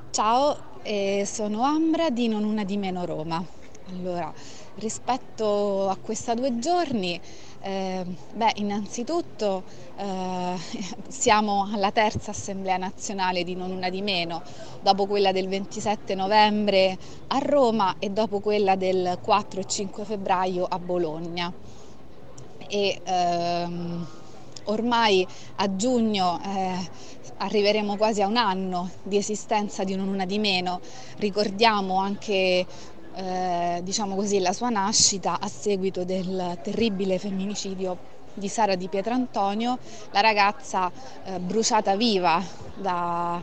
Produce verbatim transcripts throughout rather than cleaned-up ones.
Ciao, eh, sono Ambra di Non Una di Meno Roma. Allora, rispetto a questa due giorni, eh, beh, innanzitutto eh, siamo alla terza Assemblea Nazionale di Non Una di Meno, dopo quella del ventisette novembre a Roma e dopo quella del quattro e cinque febbraio a Bologna. E ehm, ormai a giugno eh, arriveremo quasi a un anno di esistenza di Non Una di Meno. Ricordiamo anche eh, diciamo così, la sua nascita a seguito del terribile femminicidio di Sara Di Pietrantonio, la ragazza eh, bruciata viva da,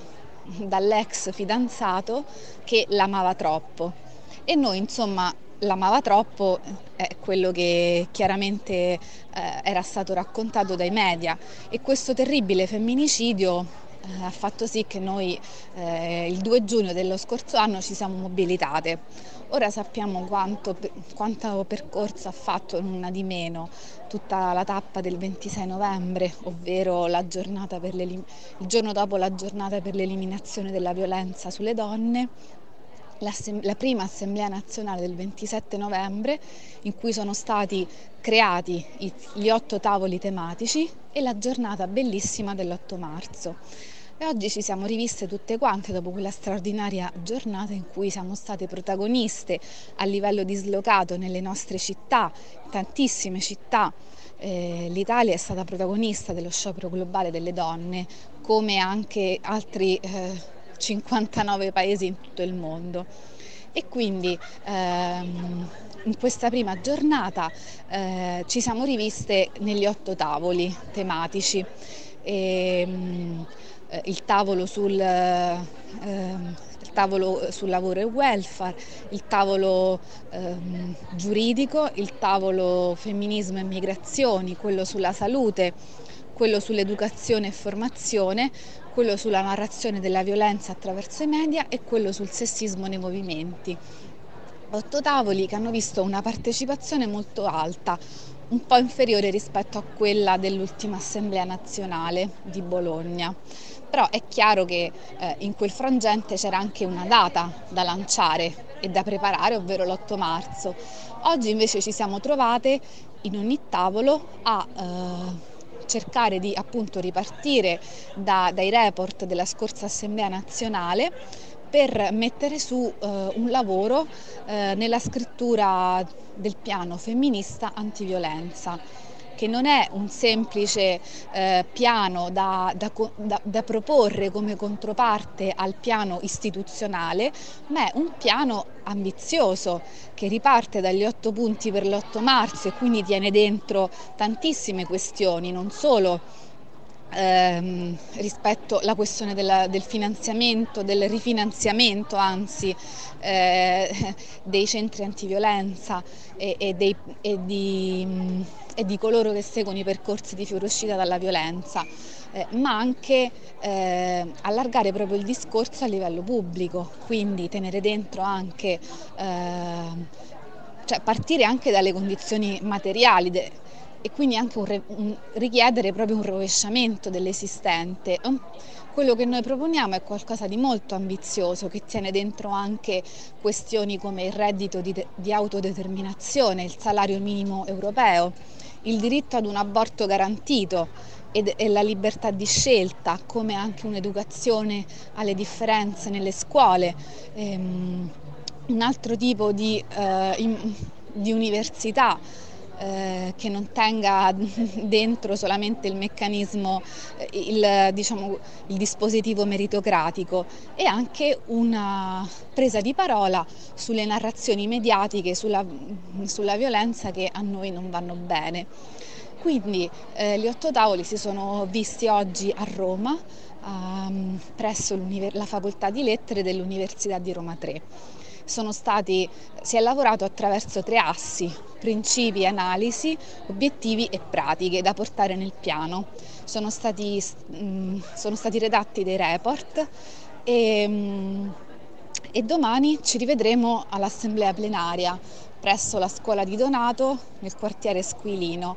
dall'ex fidanzato che l'amava troppo. E noi, insomma, l'amava troppo è quello che chiaramente eh, era stato raccontato dai media, e questo terribile femminicidio eh, ha fatto sì che noi eh, il due giugno dello scorso anno ci siamo mobilitate. Ora sappiamo quanto, quanto percorso ha fatto Non Una di Meno tutta la tappa del ventisei novembre, ovvero la giornata per il giorno dopo la giornata per l'eliminazione della violenza sulle donne, la prima assemblea nazionale del ventisette novembre, in cui sono stati creati gli otto tavoli tematici, e la giornata bellissima dell'otto marzo. E oggi ci siamo riviste tutte quante dopo quella straordinaria giornata in cui siamo state protagoniste a livello dislocato nelle nostre città, tantissime città. Eh, L'Italia è stata protagonista dello sciopero globale delle donne, come anche altri eh, cinquantanove paesi in tutto il mondo. E quindi ehm, in questa prima giornata eh, ci siamo riviste negli otto tavoli tematici. E, mh, il tavolo sul, eh, il tavolo sul lavoro e welfare, il tavolo ehm, giuridico, il tavolo femminismo e migrazioni, quello sulla salute, quello sull'educazione e formazione, quello sulla narrazione della violenza attraverso i media e quello sul sessismo nei movimenti. Otto tavoli che hanno visto una partecipazione molto alta, un po' inferiore rispetto a quella dell'ultima Assemblea Nazionale di Bologna. Però è chiaro che eh, in quel frangente c'era anche una data da lanciare e da preparare, ovvero l'otto marzo. Oggi invece ci siamo trovate in ogni tavolo a eh, cercare di appunto ripartire da, dai report della scorsa Assemblea Nazionale per mettere su eh, un lavoro eh, nella scrittura del piano femminista antiviolenza, che non è un semplice eh, piano da, da, da, da proporre come controparte al piano istituzionale, ma è un piano ambizioso che riparte dagli otto punti per l'otto marzo e quindi tiene dentro tantissime questioni, non solo Ehm, rispetto alla questione della, del finanziamento, del rifinanziamento anzi eh, dei centri antiviolenza e, e, dei, e, di, e di coloro che seguono i percorsi di fuoriuscita dalla violenza, eh, ma anche eh, allargare proprio il discorso a livello pubblico, quindi tenere dentro anche, eh, cioè partire anche dalle condizioni materiali. De, e quindi anche un, un, richiedere proprio un rovesciamento dell'esistente. Quello che noi proponiamo è qualcosa di molto ambizioso, che tiene dentro anche questioni come il reddito di, di autodeterminazione, il salario minimo europeo, il diritto ad un aborto garantito ed, e la libertà di scelta, come anche un'educazione alle differenze nelle scuole, ehm, un altro tipo di, eh, in, di università eh, che non tenga dentro solamente il meccanismo, il, diciamo, il dispositivo meritocratico, e anche una presa di parola sulle narrazioni mediatiche, sulla, sulla violenza che a noi non vanno bene. Quindi eh, gli otto tavoli si sono visti oggi a Roma, ehm, presso la Facoltà di Lettere dell'Università di Roma tre. Sono stati, si è lavorato attraverso tre assi: principi, analisi, obiettivi e pratiche da portare nel piano. Sono stati, mh, sono stati redatti dei report e, mh, e domani ci rivedremo all'assemblea plenaria presso la scuola di Donato nel quartiere Squilino.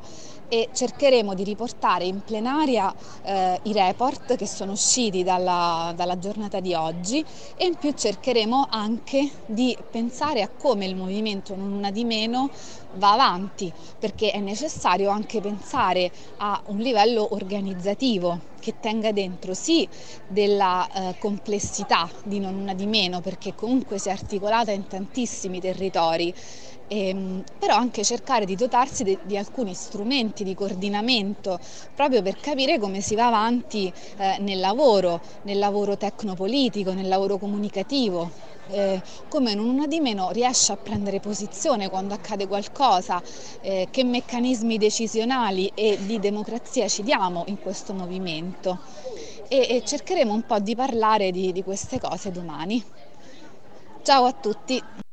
e cercheremo di riportare in plenaria eh, i report che sono usciti dalla, dalla giornata di oggi, e in più cercheremo anche di pensare a come il movimento Non Una di Meno va avanti, perché è necessario anche pensare a un livello organizzativo che tenga dentro sì della eh, complessità di Non Una di Meno, perché comunque si è articolata in tantissimi territori, ehm, però anche cercare di dotarsi de- di alcuni strumenti di coordinamento proprio per capire come si va avanti eh, nel lavoro, nel lavoro tecnopolitico, nel lavoro comunicativo. Eh, come Non Una di Meno riesce a prendere posizione quando accade qualcosa, eh, che meccanismi decisionali e di democrazia ci diamo in questo movimento, e, e cercheremo un po' di parlare di, di queste cose domani. Ciao a tutti!